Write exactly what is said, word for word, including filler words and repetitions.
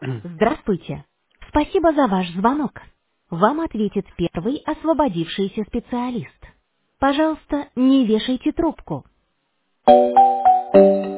Здравствуйте. Спасибо за ваш звонок. Вам ответит первый освободившийся специалист. Пожалуйста, не вешайте трубку.